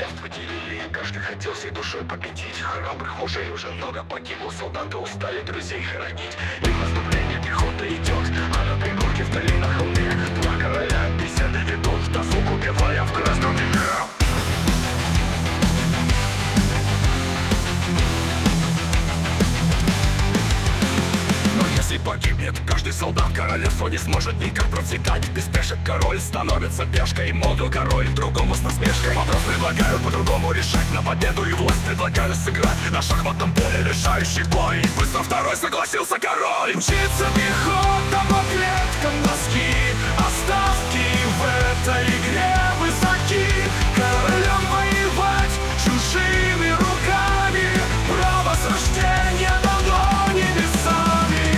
королевство делили, каждый хотел всей душой победить. Храбрых мужей уже много погибло, солдаты устали друзей хоронить. И в наступление пехота идет, а на пригорке вдали на холме два короля беседы ведут, досуг убивая в красном века. Если погибнет каждый солдат, королевство не сможет никак процветать. Без пешек король становится пешкой, модул король другому с насмешкой. Вопрос предлагаю по-другому решать, на победу и власть предлагаю сыграть на шахматном поле решающий бой. Быстро второй согласился король. Мчится пехота по клеткам доски, оставки в этой игре высоки. Королем воевать чужими руками, право с рождения дано небесами.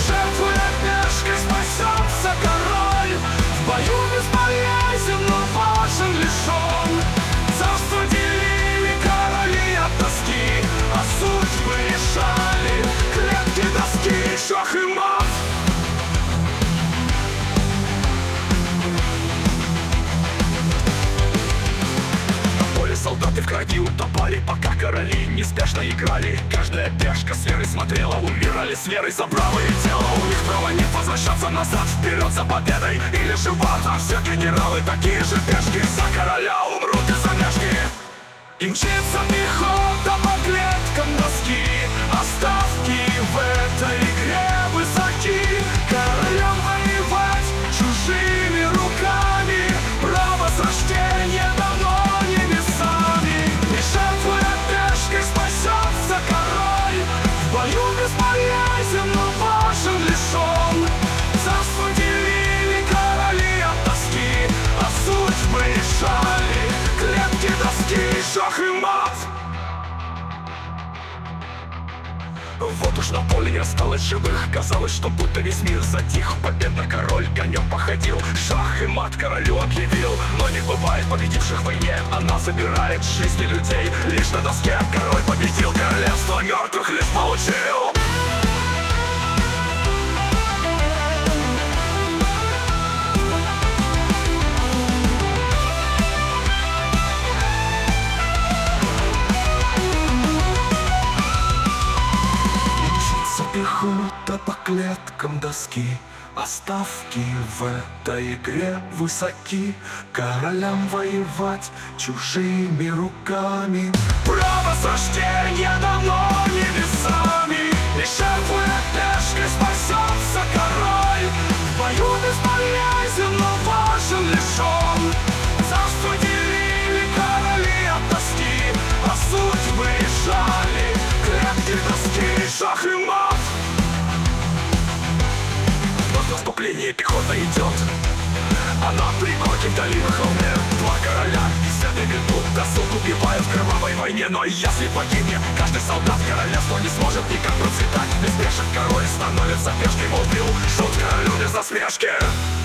Спасется король, в бою бесполезен, но важен лишь он. Царство делили короли от тоски, а судьбы решали клетки доски, шах и мат. Солдаты в крови утопали, пока короли неспешно играли. Каждая пешка с верой смотрела, умирали с верой за правое тело. У них права нет возвращаться назад, вперед за победой или же в ад. А все генералы такие же пешки, за короля умрут из-за мешки. И мчится пехота по клеткам доски, оставки в этой игре высоки. Королем воевать чужими руками, право с рождения дано. Спасется король, в бою бесполезен, но важен лишь он. Царство делили короли от тоски, а судьбы решали клетки доски, шах и мат. Вот уж на поле не осталось живых, казалось, что будто весь мир затих. Победно король конем походил, шах и мат королю объявил. Но не бывает победивших в войне, она забирает жизни людей. Лишь на доске король победил, королевство мертвых лишь получил. Пехота по клеткам доски, оставки в этой игре высоки. Королям воевать чужими руками, право с рождения дано небесами. И жертвуя пешкой спасется король, в бою бесполезен, но важен лишь он. Царство делили короли от тоски, а судьбы решали клетки доски, шах и мат. В наступлении пехота идет, а на пригорке вдали на холме два короля беседы ведут, досуг убивают в кровавой войне. Но если погибнет каждый солдат, королевство не сможет никак процветать. Без пешек король становится пешкой, мол, бил шут королю без насмешки.